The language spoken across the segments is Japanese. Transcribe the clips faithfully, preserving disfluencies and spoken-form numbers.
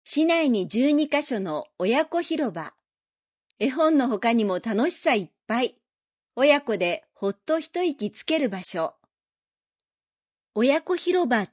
市内にじゅうにかしょの親子広場。絵本の他にも楽しさいっぱい。親子でほっと一息つける場所。親子広場って？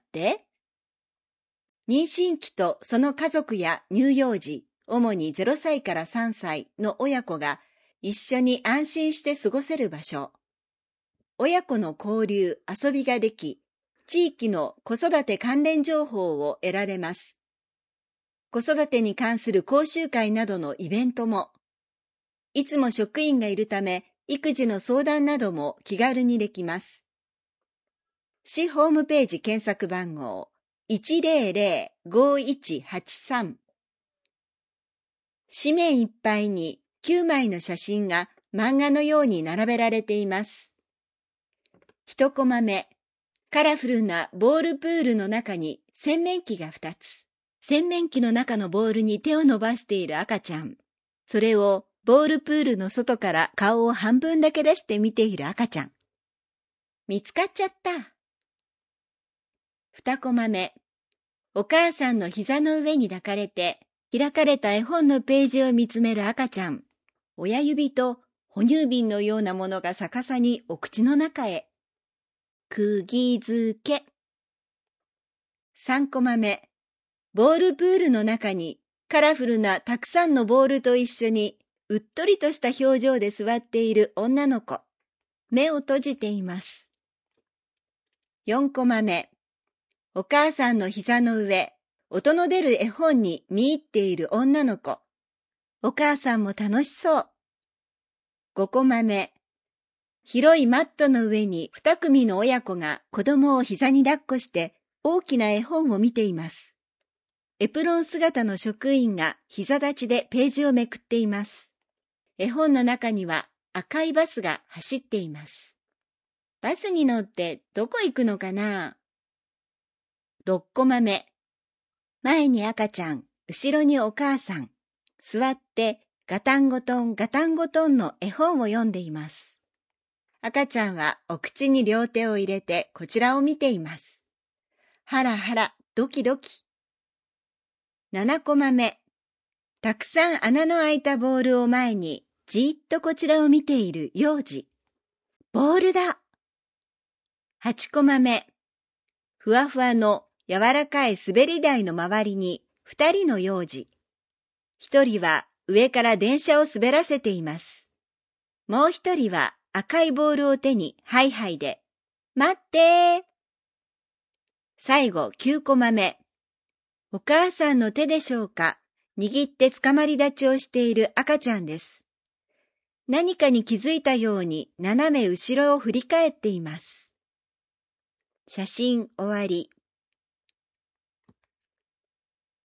妊娠期とその家族や乳幼児、主にゼロさいからさんさいの親子が一緒に安心して過ごせる場所。親子の交流、遊びができ、地域の子育て関連情報を得られます。子育てに関する講習会などのイベントも、いつも職員がいるため、育児の相談なども気軽にできます。市ホームページ検索番号 いちぜろぜろごいちはちさん。紙面いっぱいにきゅうまいの写真が漫画のように並べられています。一コマ目、カラフルなボールプールの中に洗面器がふたつ。洗面器の中のボールに手を伸ばしている赤ちゃん。それをボールプールの外から顔を半分だけ出して見ている赤ちゃん。見つかっちゃった。二コマ目、お母さんの膝の上に抱かれて開かれた絵本のページを見つめる赤ちゃん。親指と哺乳瓶のようなものが逆さにお口の中へ。釘付け。三コマ目、ボールプールの中にカラフルなたくさんのボールと一緒にうっとりとした表情で座っている女の子。目を閉じています。四コマ目、お母さんの膝の上、音の出る絵本に見入っている女の子。お母さんも楽しそう。五コマ目、広いマットの上に二組の親子が子供を膝に抱っこして大きな絵本を見ています。エプロン姿の職員が膝立ちでページをめくっています。絵本の中には赤いバスが走っています。バスに乗ってどこ行くのかな？ろっコマ目。前に赤ちゃん、後ろにお母さん。座ってガタンゴトンガタンゴトンの絵本を読んでいます。赤ちゃんはお口に両手を入れてこちらを見ています。ハラハラ、ドキドキ。ななコマ目。たくさん穴の開いたボールを前にじーっとこちらを見ている幼児。ボールだ。はちコマ目。ふわふわの柔らかい滑り台の周りに二人の幼児。一人は上から電車を滑らせています。もう一人は赤いボールを手にハイハイで、待ってー。最後きゅうコマ目。お母さんの手でしょうか、握ってつかまり立ちをしている赤ちゃんです。何かに気づいたように斜め後ろを振り返っています。写真終わり。